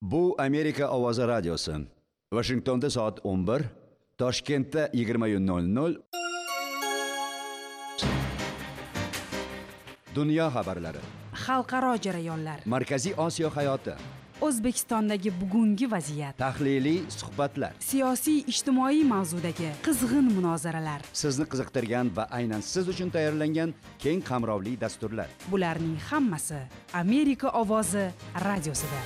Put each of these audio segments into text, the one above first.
Bu Amerika Ovozi radiosi. Washingtonda soat 11, Toshkentda 20:00. Dunyo xabarlari. Xalqaro jarayonlar. Markaziy Osiyo hayoti. O'zbekistondagi bugungi vaziyat. Tahliliy suhbatlar. Siyosiy ijtimoiy mavzudagi qizg'in munozaralar. Sizni qiziqtirgan va aynan siz uchun tayyorlangan keng qamrovli dasturlar. Bularning hammasi Amerika Ovozi radiosida.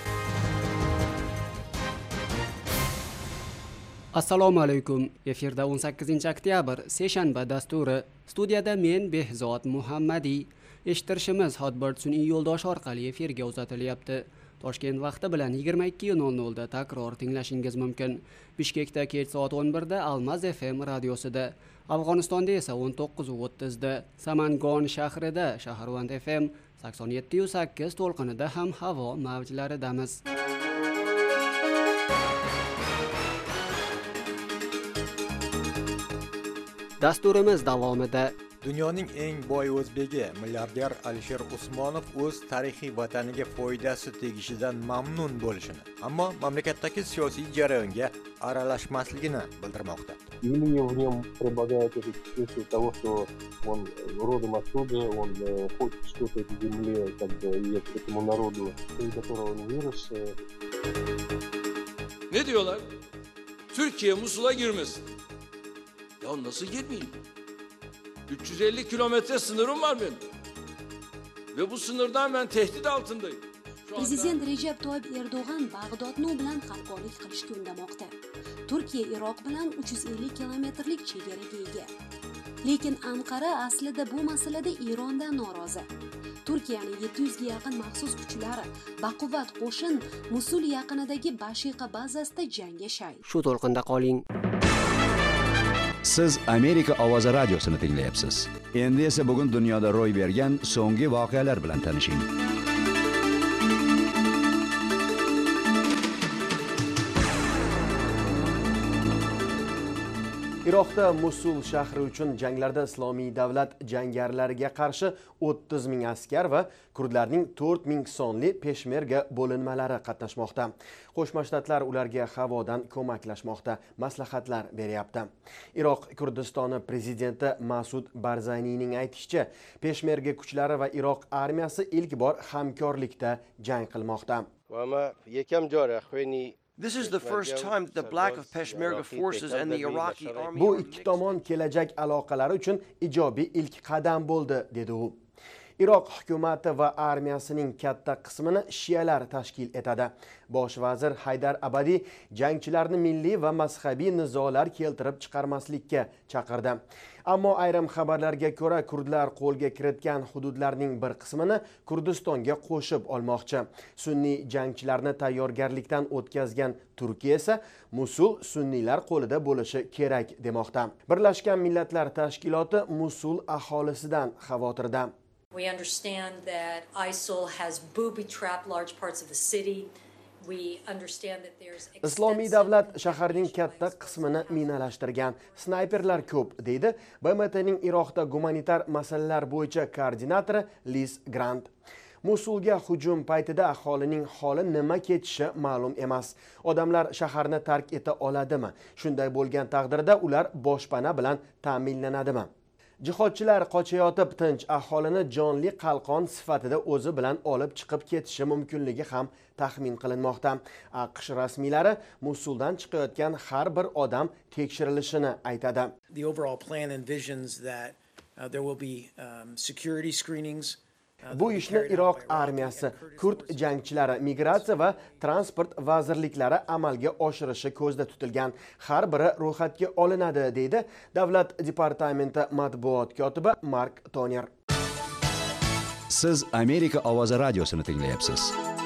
Assalomu alaykum. Efirda 18 oktyabr seshanba dasturi. Studiyada men Behzod Muhammadiy. Eshittirishimiz Hotbird sun'iy yo'ldosh orqali efirga uzatilyapti. Toshkent vaqti bilan 22:00 da takror tinglashingiz mumkin. Bishkekda kech soat 11 da Almaz FM radiosida, Afg'onistonda esa 19:30 da, Samangon shahrida Shaharvand FM 87.8 to'lqinida ham havo mavjlaridamiz. Dasturimiz davomida Dunyoning eng boy o'zbegi milliarder Alisher Usmonov o'z tarixiy vataniga foydasi tegishidan mamnun bo'lishini, ammo mamlakatdagi siyosiy jarayonga aralashmasligini bildirmoqda. Или в нем преобладает это чувство того, что он родом оттуда, он хочет что-то этой земле, как бы, и этому народу, из которого он вырос. Ne diyorlar? Türkiye Musul'a girmesin. Ya nasıl girmeyeyim? 350 kilometre sınırım var benim. Ve bu sınırdan ben tehdit altındayım. Prezident Recep Tayyip Erdo'g'an Bag'dodni bilan hamkorlik qilishga undamoqda. Turkiya Iroq bilan 350 kilometrlik chegaraga ega. Lekin Anqara aslida bu masalada Erondan norozi. Turkiyaning 700 ga yaqin maxsus kuchlari baquvvat qo'shin Musul yaqinidagi Bashiqa bazasida jangga shay. Shu to'lqinda qoling. Siz Amerika Ovozi radiosini tinglayapsiz. Endi esa bugun dunyoda ro'y bergan so'nggi voqealar bilan tanishing. Iroqda Musul shahri uchun janglarda Islomiy davlat jangarilarga qarshi 30 ming askar va kurdlarning 4 ming sonli peshmerga bo'linmalari qatnashmoqda. Qo'shma Shtatlar ularga havodan ko'maklashmoqda, maslahatlar beryapti. Iroq Kurdistoni prezidenti Masud Barzaniyning aytishicha, peshmerga kuchlari va Iroq armiyasi ilk bor hamkorlikda jang qilmoqda. This is the first time that the Black of Peshmerga forces and the Iraqi army. Bu ikki tomon kelajak aloqalari uchun ijobiy ilk qadam bo'ldi, dedi u. Iroq hukumati va armiyasining katta qismini shiyalar tashkil etadi. Bosh vazir Haydar Abadi jangchilarni milliy va mazhabiy nizolar keltirib chiqarmaslikka chaqirdi. Ammo ayrim xabarlarga ko'ra kurdlar qo'lga kiritgan hududlarning bir qismini Kurdistonga qo'shib olmoqchi. Sunniy jangchilarni tayyorgarlikdan o'tkazgan Turkiya esa Musul sunniylar qo'lida bo'lishi kerak demoqda. Birlashgan Millatlar Tashkiloti Musul aholisidan xavotirda. We understand that ISIL has booby-trapped large parts of the city. We understand that there's Islomiy davlat shaharning katta qismini minalashtirgan, snayperlar ko'p, deydi BMTning Iroqda gumanitar masalalar bo'yicha koordinatori Liz Grant. Musulga hujum paytida aholining holi nima kechishi ma'lum emas. Odamlar shaharni tark eta oladimi? Shunday bo'lgan taqdirda ular boshpana bilan ta'minlanadimi? Jihodchilar qochayotib tinch aholini jonli qalqon sifatida o'zi bilan olib chiqib ketishi mumkinligi ham taxmin qilinmoqda. AQSh rasmiylari Musuldan chiqayotgan har bir odam tekshirilishini aytadi. The overall plan envisions that there will be security screenings. Bu ishni Iroq armiyasi, Kurd jangchilari, migratsiya va transport vazirliklari amalga oshirishi ko'zda tutilgan. Har biri ro'yxatga olinadi, deydi Davlat departamenti matbuot kotibi Mark Toner. Siz Amerika Ovozi radiosini tinglayapsiz.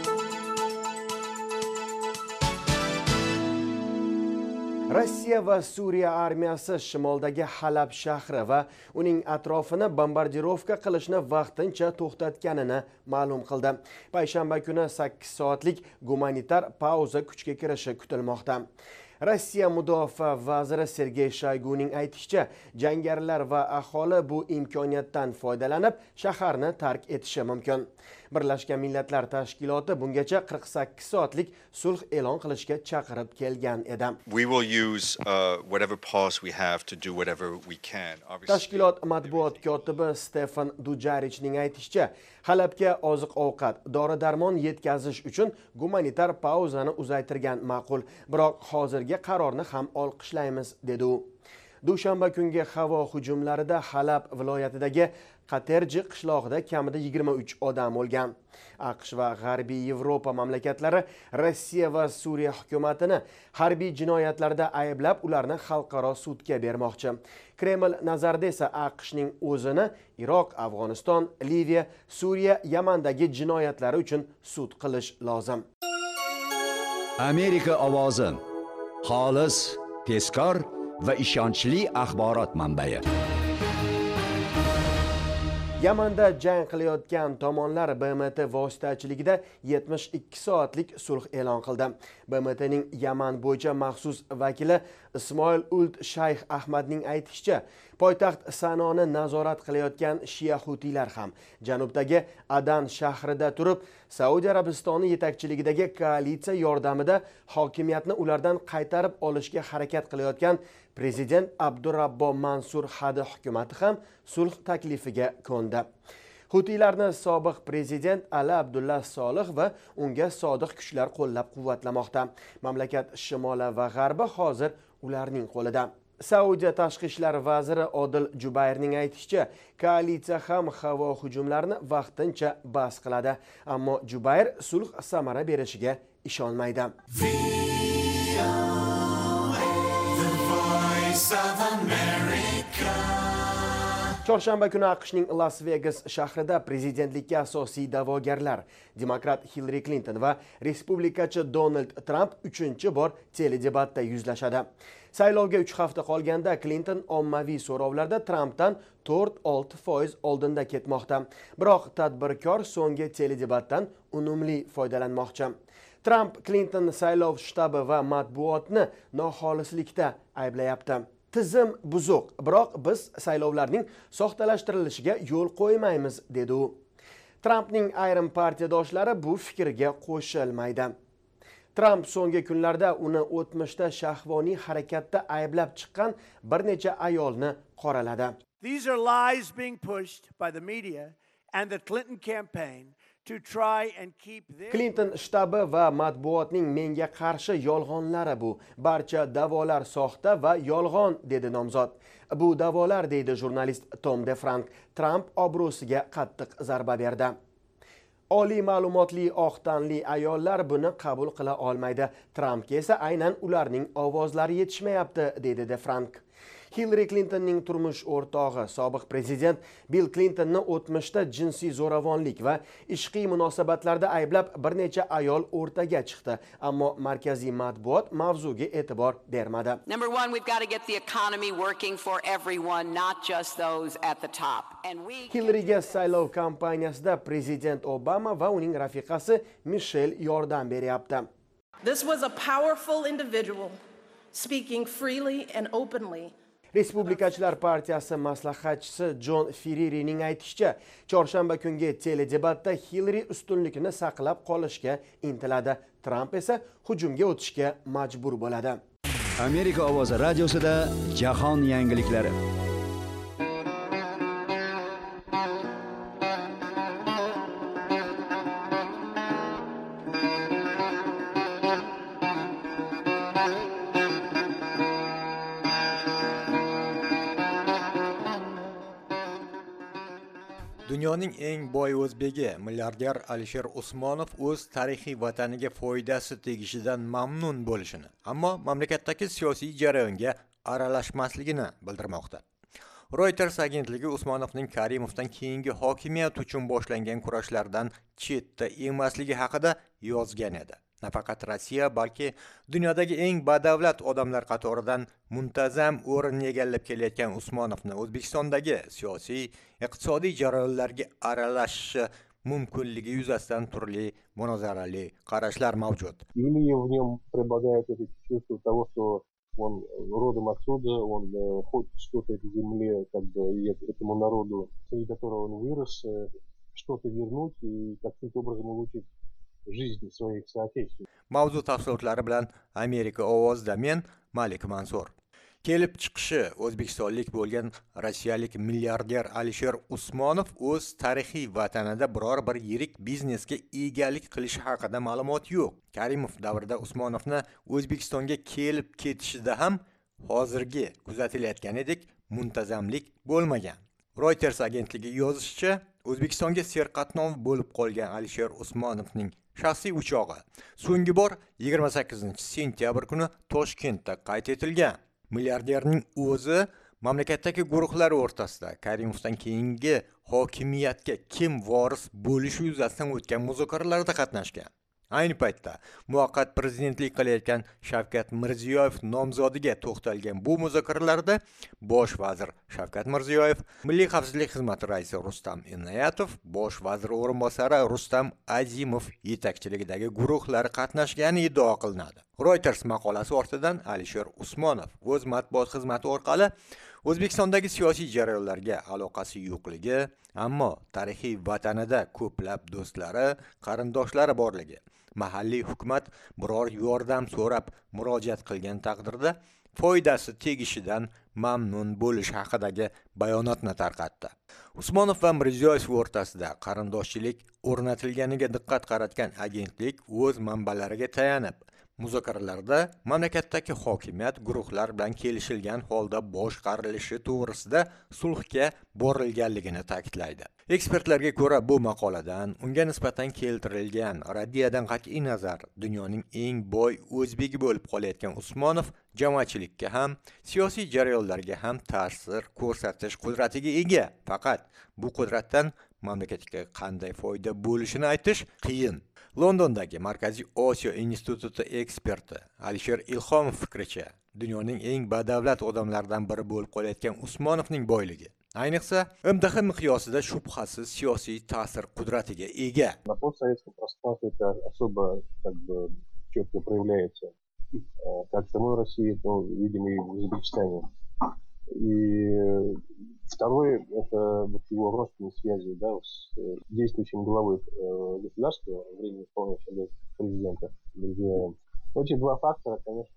Rossiya va Suriya armiyasi shimoldagi Halab shahri va uning atrofini bombardirovka qilishni vaqtincha to'xtatganini ma'lum qildi. Payshanba kuni 8 soatlik gumanitar pauza kuchga kirishi kutilmoqda. Rossiya mudofaa vaziri Sergey Shoyguning aytishicha, jangarilar va aholi bu imkoniyatdan foydalanib shaharni tark etishi mumkin. Birlashgan Millatlar Tashkiloti bungacha 48 soatlik sulh e'lon qilishga chaqirib kelgan edi. We will use whatever pause we have to do whatever we can. Tashkilot matbuot kotibi Stefan Dujarichning aytishicha, Halabga oziq-ovqat, dori-darmon yetkazish uchun gumanitar pauzani uzaytirgan ma'qul, biroq hozirgi qarorni ham olqishlaymiz, dedi u. Dushanba kungi havo hujumlarida Halab viloyatidagi Qaterji qishlog'ida kamida 23 odam o'lgan. AQSh va G'arbiy Yevropa mamlakatlari Rossiya va Suriya hukumatini harbiy jinoyatlarda ayblab, ularni xalqaro sudga bermoqchi. Kreml nazarida esa AQShning o'zini Iroq, Afg'oniston, Liviya, Suriya, Yamandagi jinoyatlari uchun sud qilish lozim. Amerika ovozi. Xolis, tezkor va ishonchli axborot manbai. Yamanda jang qilayotgan tomonlar BMT vositachiligida 72 soatlik sulh e'lon qildi. BMTning Yaman bo'yicha maxsus vakili Ismoil Uld Shayx Ahmadning aytishicha, poytaxt Sanoni nazorat qilayotgan Shia Hutilar ham janubdagi Adan shahrida turib, Saudiya Arabistoni yetakchiligidagi koalitsiya yordamida hokimiyatni ulardan qaytarib olishga harakat qilayotgan Prezident Abdurrabbo Mansur Hadi hukumati ham sulh taklifiga ko'ndi. Hutilarni sobiq prezident Ali Abdullah Solih va unga sodiq kuchlar qo'llab-quvvatlamoqda. Mamlakat shimoli va g'arbi hozir ularning qo'lida. Saudiya tashqi ishlar vaziri Odil Jubayrning aytishicha, koalitsiya ham havo hujumlarini vaqtincha bas qiladi, ammo Jubayr sulh samara berishiga ishonmaydi. Chorshanba kuni AQShning Las Vegas shahrida prezidentlikka asosiy da'vogarlar demokrat Hillary Clinton va respublikachi Donald Trump 3-bor teledebatda yuzlashadi. Saylovga 3 hafta qolganda Clinton ommaviy so'rovlarda Trumpdan 4-6% oldinda ketmoqda. Biroq tadbirkor so'nggi teledebatdan unumli foydalanmoqchi. Trump Clinton saylov shtabi va matbuotni noxolislikda ayblayapti. Tizim buzuq, biroq biz saylovlarning soxtalashtirilinishiga yo'l qo'ymaymiz, dedi u. Trumpning ayrim partiyadoshlari bu fikrga qo'shilmaydi. Trump so'nggi kunlarda uni o'tmishda shahvoniy harakatda ayblab chiqqan bir necha ayolni qoraladi. These are lies being pushed by the media and the Clinton campaign to try and keep their... Clinton shtabi va matbuotning menga qarshi yolg'onlari bu. Barcha da'volar soxta va yolg'on, dedi nomzod. Bu da'volar, deydi jurnalist Tom DeFrank, Trump obro'siga qattiq zarba berdi. Oliy ma'lumotli oq tanli ayollar buni qabul qila olmaydi. Trumpga esa aynan ularning ovozlari yetishmayapti, dedi DeFrank. Hillary Clintonning turmush o'rtog'i, sobiq prezident Bill Clintonni o'tmishda jinsiy zo'ravonlik va ishqiy munosabatlarda ayblab bir necha ayol o'rtaga chiqdi, ammo markaziy matbuot mavzuga e'tibor bermadi. Number one, we've got to get the economy working for everyone, not just those at the top. Hillaryga saylov kampaniyasida prezident Obama va uning rafiqasi Michelle yordam beryapti. This was a powerful individual speaking freely and openly. Respublikachilar partiyasi maslahatchisi John Ferrerining aytishicha, chorshanba kungi teledebatda Hillary ustunlikni saqlab qolishga intiladi. Trump esa hujumga o'tishga majbur bo'ladi. Amerika ovozi radiosida jahon yangiliklari. Dunyoning eng boy o'zbegi milliarder Alisher Usmonov o'z tarixiy vataniga foydasi tegishidan mamnun bo'lishini, ammo mamlakatdagi siyosiy jarayonga aralashmasligini bildirmoqda. Reuters agentligi Usmonovning Karimovdan keyingi hokimiyat uchun boshlangan kurashlardan chetda emasligi haqida yozgan edi. Nafaqat Rossiya, balki dunyodagi eng badavlat odamlar qatoridan muntazam o'rinni egallab kelayotgan Usmonovni O'zbekistondagi siyosiy, iqtisodiy jarayonlarga aralashishi mumkinligi yuzasidan turli munozarali qarashlar mavjud. Или в нем преобладает это чувство того, что он родом отсюда, он хочет что-то этой земле, как бы, и этому народу, среди которого он вырос, что-то вернуть и каким-то образом улучшить жизнь своих соотечественников. Mavzu tafsilotlari bilan Amerika ovozida men Malik Mansur. Kelib chiqishi o'zbekistonlik bo'lgan rossiyalik milliarder Alisher Usmonov o'z tarixiy vatanida biror bir yirik biznesga egalik qilishi haqida ma'lumot yo'q. Karimov davrida Usmonovni O'zbekistonga kelib ketishida ham hozirgi kuzatilayotganidek muntazamlik bo'lmagan. Reuters agentligi yozishicha, O'zbekistonga serqatnov bo'lib qolgan Alisher Usmonovning shaxsiy uchog'i so'nggi bor 28-sentyabr kuni Toshkentda qayd etilgan. Milliarderning o'zi mamlakatdagi guruhlar o'rtasida Karimovdan keyingi hokimiyatga kim voris bo'lishi yuzasidan o'tgan muzokaralarda qatnashgan. Ayni paytda muvaqqat prezidentlik qilayotgan Shavkat Mirziyoyev nomzodiga to'xtalgan bu muzokaralarda bosh vazir Shavkat Mirziyoyev, Milliy xavfsizlik xizmati raisi Rustam Inoyatov, bosh vazir o'rinbosari Rustam Azimov yetakchiligidagi guruhlar qatnashgani iddao qilinadi. Reuters maqolasi ortidan Alisher Usmonov o'z matbuot xizmati orqali O'zbekistondagi siyosiy jarayonlarga aloqasi yo'qligi, ammo tarixiy vatanida ko'plab do'stlari, qarindoshlari borligi, mahalliy hukumat biror yordam so'rab murojaat qilgan taqdirda foydasi tegishidan mamnun bo'lish haqidagi bayonotni tarqatdi. Usmonov va Mirziyoyev o'rtasida qarindoshchilik o'rnatilganiga diqqat qaratgan agentlik o'z manbalariga tayanib, muzokaralarda mamlakatdagi hokimiyat guruhlar bilan kelishilgan holda boshqarilishi to'g'risida sulhga borilganligini ta'kidlaydi. Ekspertlarga ko'ra, bu maqoladan unga nisbatan keltirilgan raddiyadan qat'iy nazar dunyoning eng boy o'zbegi bo'lib qolayotgan Usmonov jamoatchilikka ham, siyosiy jarayonlarga ham ta'sir ko'rsatish qudratiga ega. Faqat bu qudratdan mamlakatga qanday foyda bo'lishini aytish qiyin. Londondagi Markaziy Osiyo instituti eksperti Alisher Ilhomov fikricha, dunyoning eng badavlat odamlaridan biri bo'lib qolayotgan Usmonovning boyligi, ayniqsa, MDH miqyosida shubhasiz siyosiy ta'sir qudratiga ega. На постсоветском пространстве это особо четко проявляется. Как в самой России, то, видимо, и в Узбекистане. И второе, это вот его родственные связи, да, с действующим главой государства, временно исполняющим президента Бердяевым. Эти два фактора, конечно,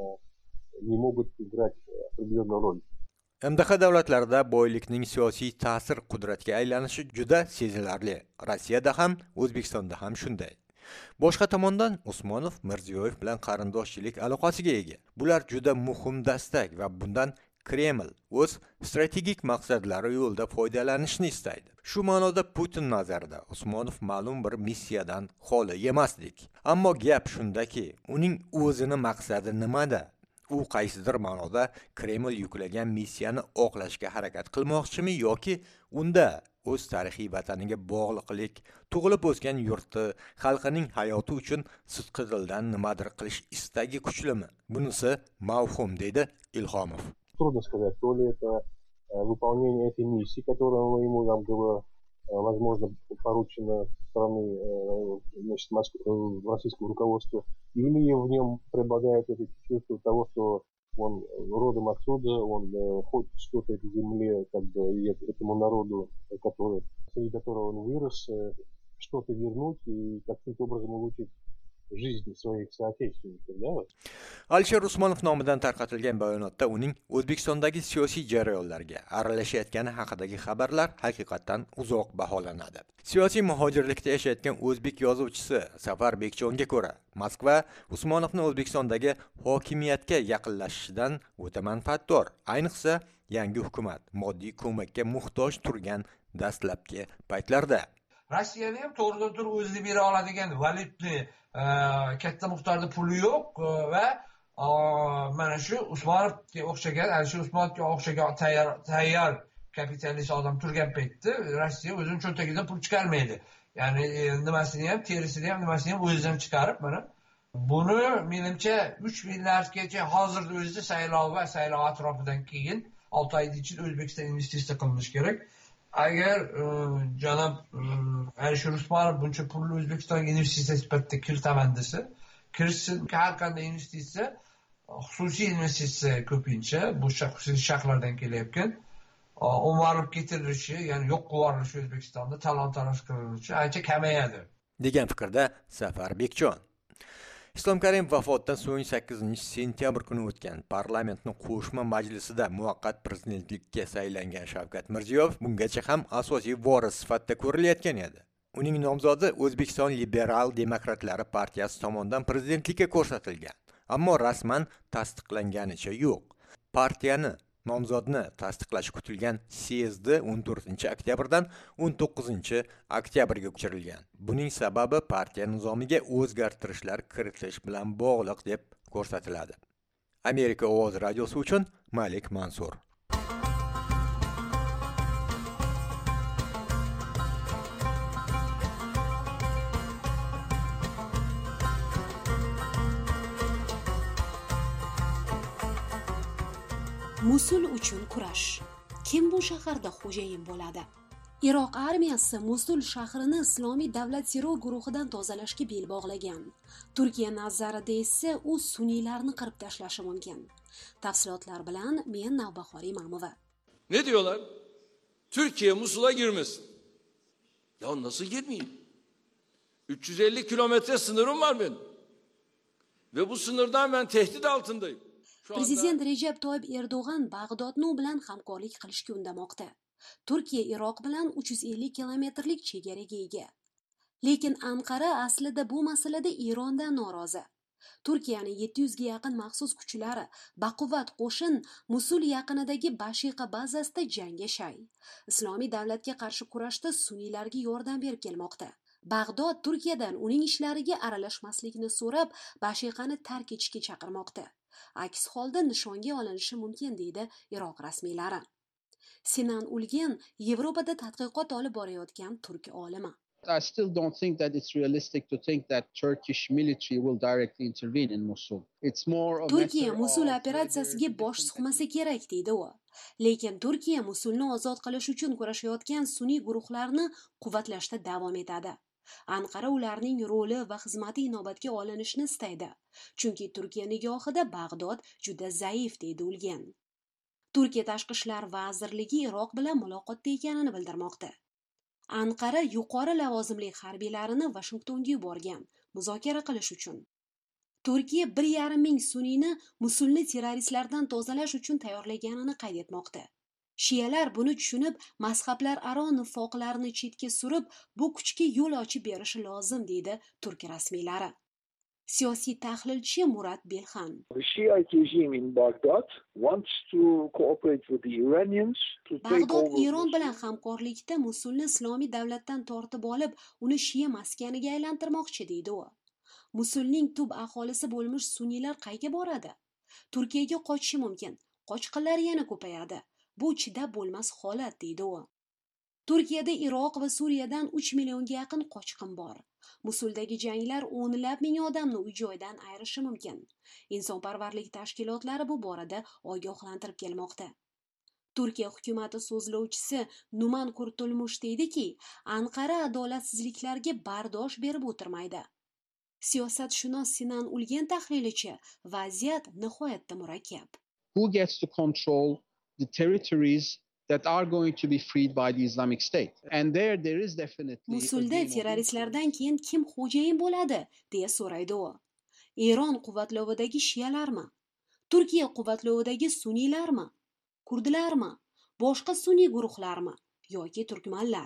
не могут играть определенную роль. MDH davlatlarida boylikning siyosiy ta'sir qudratiga aylanishi juda sezilarli. Rossiyada ham, O'zbekistonda ham shunday. Boshqa tomondan Usmonov Mirziyoyev bilan qarindoshchilik aloqasiga ega. Bular juda muhim dastak va bundan Kreml o'z strategik maqsadlari yo'lida foydalanishni istaydi. Shu ma'noda Putin nazarida Usmonov ma'lum bir missiyadan xoli emasdik. Ammo gap shundaki, uning o'zini maqsadi nimada? U qaysidir ma'noda Kreml yuklagan missiyani oqlashga harakat qilmoqchimi yoki unda o'z tarixiy vataniga bog'liqlik, tug'ilib o'sgan yurti, xalqining hayoti uchun sidqi dildan nimadir qilish istagi kuchlimi? Bunisi mavhum, deydi Ilhomov. Трудно сказать, то ли это выполнение этой миссии, которая ему там было, возможно, поручено со стороны российского руководства, или в нем преобладает это чувство того, что он родом отсюда, он хочет что-то этой земле, как бы, и этому народу, среди которого он вырос, что-то вернуть и каким-то образом улучшить жизнь своих соотечественников, да? Alisher Usmonov nomidan tarqatilgan bayonotda uning O'zbekistondagi siyosiy jarayonlarga aralashayotgani haqidagi xabarlar haqiqatan uzoq baholanadi. Siyosiy muhojirlikda yashayotgan o'zbek yozuvchisi Safar Bekjonga ko'ra, Moskva Usmonovni O'zbekistondagi hokimiyatga yaqinlashishidan o'ta manfaatdor. Ayniqsa, yangi hukumat moddiy ko'makka muhtoj turgan dastlabki paytlarda. Rossiyada ham to'g'ridan o'zini bera oladigan valyutni katta miqdorda puli yo'q va mana shu Usmonovga o'xshagan, Alisher Usmonovga o'xshagan tayyor kapitalist odam turgan paytda Rossiya o'zining cho'ntagidan pul chiqarmaydi. Ya'ni nimasini ham, terisini ham, nimasini ham o'zidan chiqarib, mana buni menimcha 3 milliardgacha hozirda o'zida saylov va saylov atrofidan keyin 6 oy ichida O'zbekiston investitsiya qilinishi kerak. Agar janob Alisher Usmonov buncha pulni O'zbekistonga investitsiya sifatida kiritaman desa, kirishsin, har qanday investitsiya, xususiy investitsiya ko'pincha bu xususiy shaxslardan kelayotgan. o'marib ketirilishi, ya'ni yo'q qilib O'zbekistonda talon-taroj qilinishi ancha kamayadi degan fikrda Safar Bekjon. Islom Karimov vafotidan so'ng 8-sentyabr kuni o'tgan parlamentning qo'shma majlisida muvaqqat prezidentlikka saylangan Shavkat Mirziyoyev bungacha ham asosiy voris sifatida ko'rilayotgan edi. Uning nomzodi O'zbekiston Liberal Demokratlari partiyasi tomonidan prezidentlikka ko'rsatilgan, ammo rasman tasdiqlanganicha yo'q. Partiyani nomzodni tasdiqlash kutilgan syezdi 14-oktyabrdan 19-oktyabrga ko'chirilgan. Buning sababi partiya nizomiga o'zgartirishlar kiritish bilan bog'liq deb ko'rsatiladi. Amerika ovozi radiosi uchun Malik Mansur. Musul uchun kurash. Kim bu shaharda xo'jayin bo'ladi? Iroq armiyasi Musul shahrini Islomiy davlat terror guruhidan tozalashga bel bog'lagan. Turkiya nazarida esa u suniylarni qirib tashlashi mumkin. Tafsilotlar bilan men Navbahor Imamova. Ne diyorlar? Türkiye Musul'a girmesin. Ya nasıl girmeyeyim? 350 kilometre sınırım var benim. Ve bu sınırdan ben tehdit altındayım. Prezident Recep Tayyip Erdo'g'an Bag'dodni u bilan hamkorlik qilishga undamoqda. Turkiya Iroq bilan 350 kilometrlik chegaraga ega. Lekin Anqara aslida bu masalada Erondan norozi. Turkiyaning 700 ga yaqin maxsus kuchlari baquvvat qo'shin Musul yaqinidagi Bashiqa bazasida jangga shay. Islomiy davlatga qarshi kurashda suniylarga yordam berib kelmoqda. Bag'dod Turkiyadan uning ishlariga aralashmaslikni so'rab, Bashiqani tark etishga chaqirmoqda. Aks holda nishonga olinishi mumkin deydi Iroq rasmiylari. Sinan Ulgen Yevropada tadqiqot olib borayotgan turk olimi. I still don't think that it's realistic to think that Turkish military will directly intervene in Mosul. It's more a Turkiya Musul operatsiyasiga bosh suqmasa kerak deydi u. Lekin Turkiya Musulni ozod qilish uchun kurashayotgan sunniy guruhlarni quvvatlashda davom etadi. Anqara ularning roli va xizmati inobatga olinishini istaydi. Chunki Turkiya nigohida Bag'dod juda zaif deydi Ulgen. Turkiya Tashqi ishlar vazirligi Iroq bilan muloqotda ekanini bildirmoqda. Anqara yuqori lavozimli harbiylarini Vashingtonga yuborgan muzokara qilish uchun. Turkiya 1,5 ming sunniyni Musulni terroristlardan tozalash uchun tayyorlaganini qayd etmoqda. Shiyalar buni tushunib, mazhablar aro nifoqlarni chetga surib, bu kuchga yo'l ochib berishi lozim deydi turk rasmiylari. Siyosiy tahlilchi Murat Belxan. The Shiite regime in Baghdad wants to cooperate with the Iranians to take Bag'dod over. Eron bilan hamkorlikda Musulni islomiy davlatdan tortib olib, uni Shiya maskaniga aylantirmoqchi deydi u. Musulning tub aholisi bo'lmish sunniylar qayga boradi? Turkiyaga qochishi mumkin. Qochqinlar yana ko'payadi. Bu chidab bo'lmas holat deydi u. Turkiyada Iroq va Suriyadan 3 millionga yaqin qochqin bor. Musuldagi janglar o'nlab ming odamni uy-joydan ayirishi mumkin. Insonparvarlik tashkilotlari bu borada ogohlantirib kelmoqda. Turkiya hukumati so'zlovchisi Numan Kurtulmush deydiki, Anqara adolatsizliklarga bardosh berib o'tirmaydi. Siyosatshunos Sinan Ulgen tahlilichi, vaziyat nihoyatda murakkab. Who gets to control the territories that are going to be freed by the Islamic State? And there is definitely Musulda terroristlardan keyin kim xo'jayin bo'ladi deya so'raydi u. Eron quvvatlovidagi shiyalarmi? Turkiya quvvatlovidagi sunniylarmi? Kurdlarmi? Boshqa sunniy guruhlarmi yoki turkmanlar?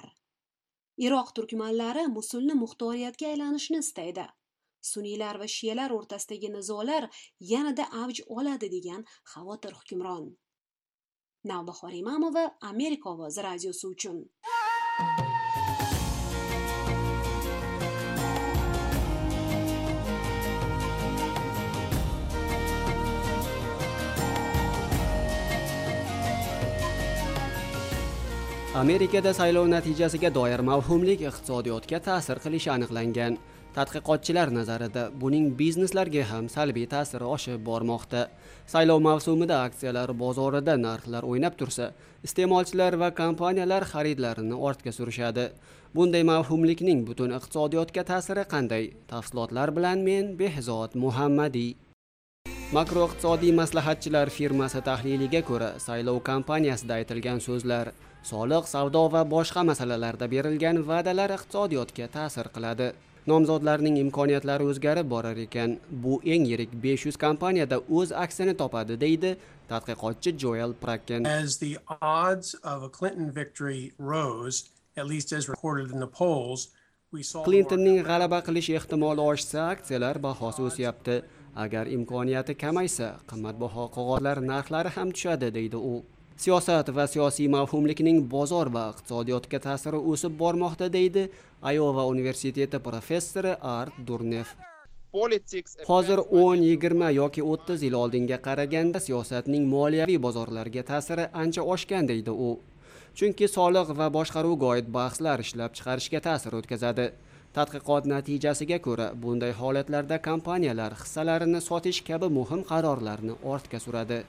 Iroq turkmanlari Musulni muxtoriyatga aylanishni istaydi. Sunniylar va shiyalar o'rtasidagi nizolar yanada avj oladi degan xavotir hukmron. Navbahor Imamova, Amerika ovozi radiosi uchun. Amerikada saylov natijasiga doir mavhumlik iqtisodiyotga ta'sir qilishi aniqlangan. Tadqiqotchilar nazarida buning bizneslarga ham salbiy ta'siri oshib bormoqda. Saylov mavsumida aksiyalar bozorida narxlar o'ynab tursa, iste'molchilar va kompaniyalar xaridlarini ortga surishadi. Bunday mavhumlikning butun iqtisodiyotga ta'siri qanday? Tafsilotlar bilan men Behzod Muhammadiy. Makroiqtisodiy maslahatchilar firmasi tahliliga ko'ra, saylov kampaniyasida aytilgan so'zlar, soliq, savdo va boshqa masalalarda berilgan va'dalar iqtisodiyotga ta'sir qiladi. Nomzodlarning imkoniyatlari o'zgarib borar ekan, bu eng yirik 500 kompaniyada o'z aksini topadi, deydi tadqiqotchi Joel Prakken. As the odds of a Clinton victory rose, at least as recorded in the polls, we saw Clintonning g'alaba qilish ehtimoli oshsa, aksiyalar bahosi o'syapti. Agar imkoniyati kamaysa, qimmatbaho qog'ozlar narxlari ham tushadi, deydi u. Siyosat va siyosiy mavhumlikning bozor va iqtisodiyotga ta'siri o'sib bormoqda, deydi Iowa universiteti professori Art Durnev. Hozir 10, 20 yoki 30 yil oldinga qaraganda siyosatning moliyaviy bozorlarga ta'siri ancha oshgan, deydi u. Chunki soliq va boshqaruvga oid bahslar ishlab chiqarishga ta'sir o'tkazadi. Tadqiqot natijasiga ko'ra, bunday holatlarda kompaniyalar hissalarini sotish kabi muhim qarorlarni ortga suradi.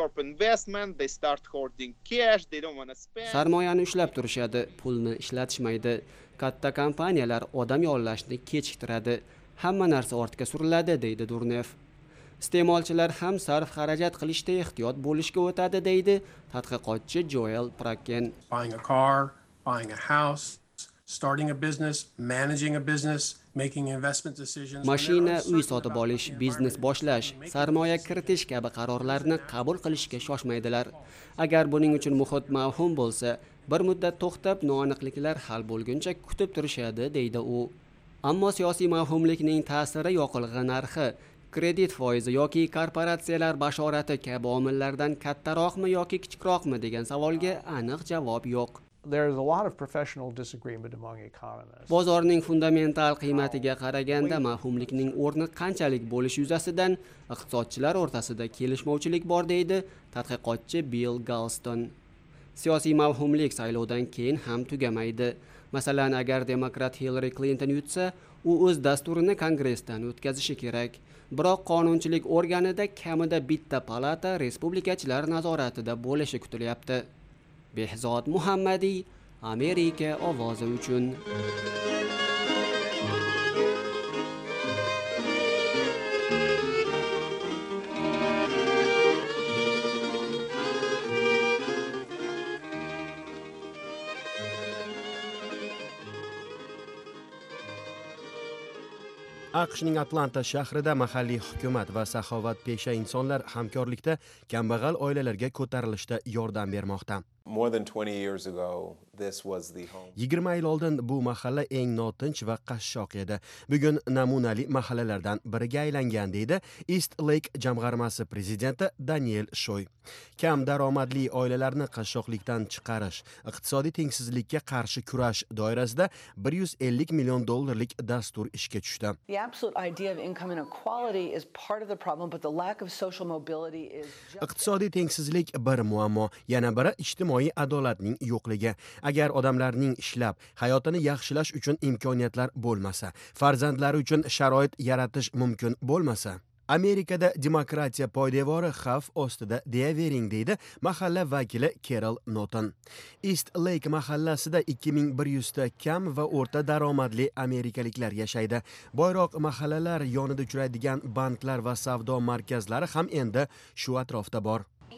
Sarmoyani ushlab turishadi, pulni ishlatishmaydi. Katta kompaniyalar odam yollashni kechiktiradi. Hamma narsa ortga suriladi, deydi Durnev. Iste'molchilar ham sarf xarajat qilishda ehtiyot bo'lishga o'tadi, deydi tadqiqotchi Joel Prakken. Buying a car, buying a house, starting a business, managing a business, making investment decisions. Mashina, uy sotib olish, biznes boshlash, sarmoya kiritish kabi qarorlarni qabul qilishga shoshmaydilar. Agar buning uchun muhit mavhum bo'lsa, bir muddat to'xtab, noaniqliklar hal bo'lguncha kutib turishadi, deydi u. Ammo siyosiy mavhumlikning ta'siri yoqilg'i narxi, kredit foizi yoki korporatsiyalar bashorati kabi omillardan kattaroqmi yoki kichikroqmi degan savolga aniq javob yo'q. There's a lot of professional disagreement among economists. Bozorning fundamental qiymatiga qaraganda mavhumlikning o'rni qanchalik bo'lishi yuzasidan iqtisodchilar o'rtasida kelishmovchilik bor, deydi tadqiqotchi Bill Galston. Siyosiy mavhumlik saylovdan keyin ham tugamaydi. Masalan, agar demokrat Hillary Clinton yutsa, u o'z dasturini kongressdan o'tkazishi kerak. Biroq qonunchilik organida kamida bitta palata respublikachilar nazoratida bo'lishi kutilyapti. Behzod Muhammadiy, Amerika ovozi uchun. AQShning Atlanta shahrida mahalliy hukumat va saxovatpesha insonlar hamkorlikda kambag'al oilalarga ko'tarilishda yordam bermoqda. 20 yil oldin bu mahalla eng notinch va qashshoq edi. Bugun namunali mahallalardan biriga aylangan, deydi East Lake jamg'armasi prezidenti Daniel Shoy. Kam daromadli oilalarni qashshoqlikdan chiqarish, iqtisodiy tengsizlikka qarshi kurash doirasida $150 million dastur ishga tushdi. The absolute idea of income inequality is part of the problem, but the lack of social mobility is Iqtisodiy tengsizlik bir muammo, yana biri ijtimoiy adolatning yo'qligi. Agar odamlarning ishlab, hayotini yaxshilash uchun imkoniyatlar bo'lmasa, farzandlari uchun sharoit yaratish mumkin bo'lmasa, Amerikada demokratiya poydevori xavf ostida deyavering, deydi mahalla vakili Carol Norton. East Lake mahallasida 2100 ta kam va o'rta daromadli amerikaliklar yashaydi. Boyroq mahallalar yonida uchraydigan banklar va savdo markazlari ham endi shu atrofda bor.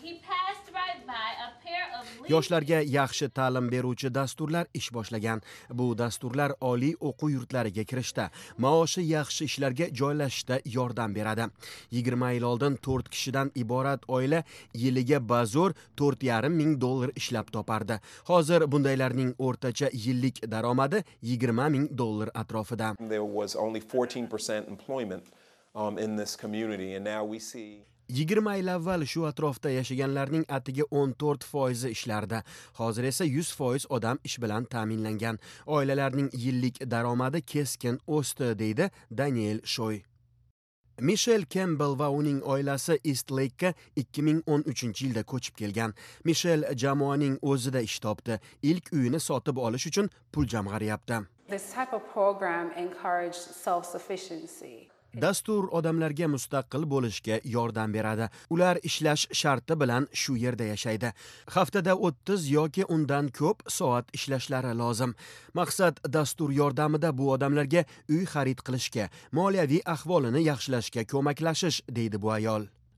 Yoshlarga yaxshi ta'lim beruvchi dasturlar ish boshlagan. Bu dasturlar oliy o'quv yurtlariga kirishda, maoshi yaxshi ishlarga joylashishda yordam beradi. 20 yil oldin 4 kishidan iborat oila yiliga bazo'r $4,5 ming ishlab topardi. Hozir bundaylarning o'rtacha yillik daromadi $20 ming atrofida. There was only 14% employment in this community, and now we see 20 yil avval shu atrofda yashaganlarning atigi 14% ishlardi. Hozir esa 100% odam ish bilan ta'minlangan. Oilalarning yillik daromadi keskin o'sdi, deydi Daniel Shoy. Michelle Campbell va uning oilasi East Lake'ga 2013-yilda ko'chib kelgan. Michelle jamoaning o'zida ish topdi. Ilk uyini sotib olish uchun pul jamg'aryapti. This type of program encouraged self-sufficiency. Dastur odamlarga mustaqil bo'lishga yordam beradi. Ular ishlash sharti bilan shu yerda yashaydi. Haftada 30 yoki undan ko'p soat ishlashlari lozim. Maqsad dastur yordamida bu odamlarga uy xarid qilishga, moliyaviy ahvolini yaxshilashga ko'maklashish, deydi bu ayol.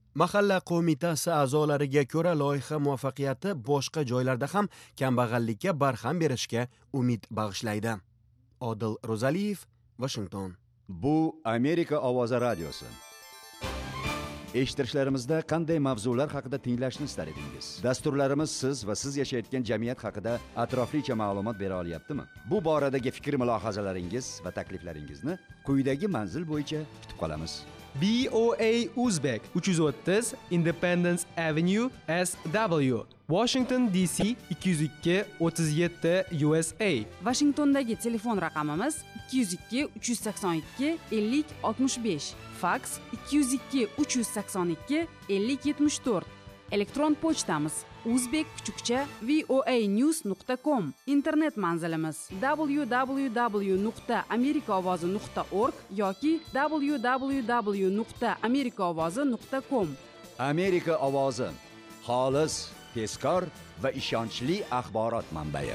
Mahalla qo'mitasi a'zolariga ko'ra loyiha muvaffaqiyati boshqa joylarda ham kambag'allikka barham berishga umid bag'ishlaydi. Odil Ro'zaliyev, Washington. Bu Amerika ovozi radiosi. Eshittirishlarimizda qanday mavzular haqida tinglashni istar edingiz? Dasturlarimiz siz va siz yashayotgan jamiyat haqida atroflicha ma'lumot bera olyaptimi? Bu boradagi fikr-mulohazalaringiz va takliflaringizni quyidagi manzil bo'yicha kutib qolamiz. BOA Uzbek 330 Independence Avenue SW, Washington DC 202 37 USA. Washingtondagi telefon raqamimiz 202 382 50 65, faks 202 382 50 74. Elektron pochtamiz uzbek_voanews.com. Internet manzilimiz www.amerikaovozi.org yoki www.amerikaovozi.com. Amerika ovozi, xolis, tezkor va ishonchli axborot manbai.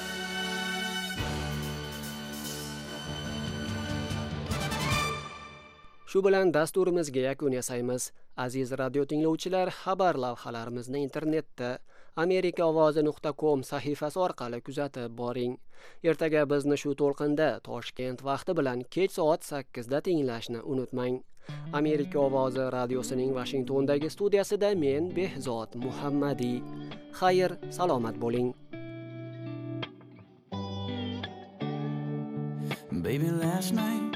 Shu bilan dasturimizga yakun yasaymiz. Aziz radio tinglovchilar, xabar lavhalarimizni internetda amerikaovozi.com sahifasi orqali kuzatib boring. Ertaga bizni shu to'lqinda Toshkent vaqti bilan kech soat 8 da tinglashni unutmang. Amerika ovozi radiosining Washingtondagi studiyasida men Behzod Muhammadiy. Xayr, salomat bo'ling. Baby, last night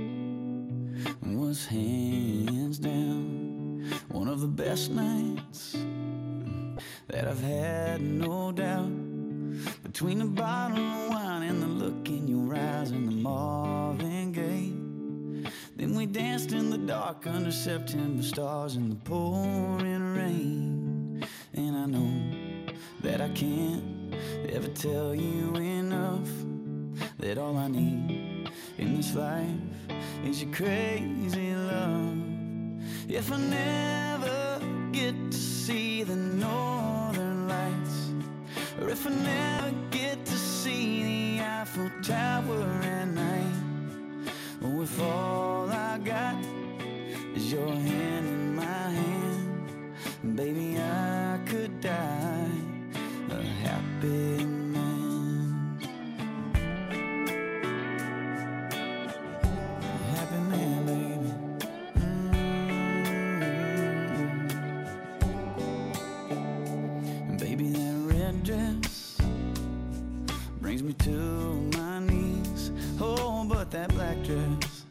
was hands down one of the best nights that I've had, no doubt. Between the bottle of wine and the look in your eyes and the Marvin Gaye, then we danced in the dark under September stars in the pouring rain. And I know that I can't ever tell you enough that all I need in this life is your crazy love. If I never get to see the northern lights, or if I never get to see the Eiffel Tower at night, or if all I got is your hand in my hand, baby, I could die a happy man. Brings me to my knees. Oh, but that black dress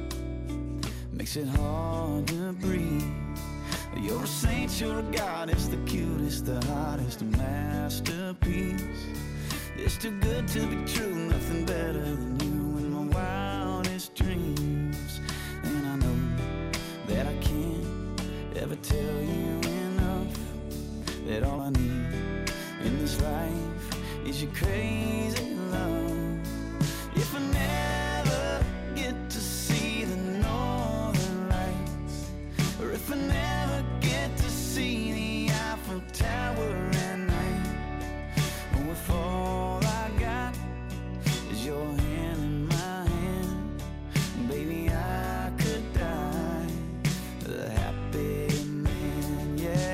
makes it hard to breathe. You're a saint, you're a goddess, the cutest, the hottest, a masterpiece. It's too good to be true, nothing better than you in my wildest dreams. And I know that I can't ever tell you enough that all I need in this life is your crazy love. If I never get to see the northern lights, or if I never get to see the Eiffel Tower at night, or if all I got is your hand in my hand, baby, I could die a happy man, yeah.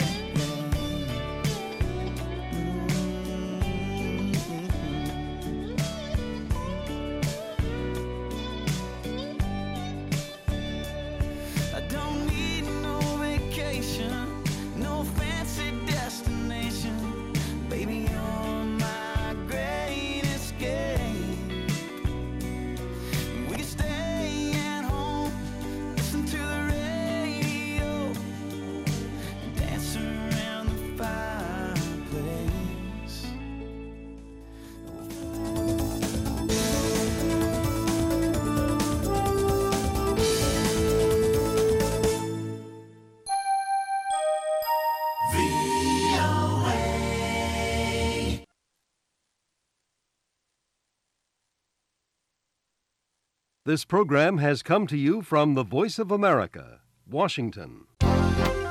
This program has come to you from the Voice of America, Washington.